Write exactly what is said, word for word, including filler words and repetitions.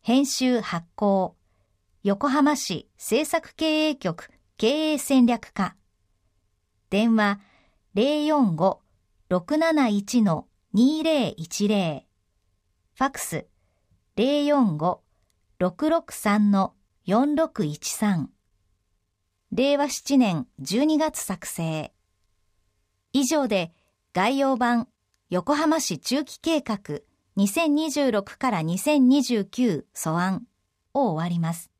編集発行、横浜市政策経営局経営戦略課。電話 ゼロよんご ろくなないち にゼロいちゼロ。ファックス ゼロよんご ろくろくさん よんろくいちさん。れいわななねんじゅうにがつ作成。以上で概要版横浜市中期計画にせんにじゅうろくからにせんにじゅうきゅう素案を終わります。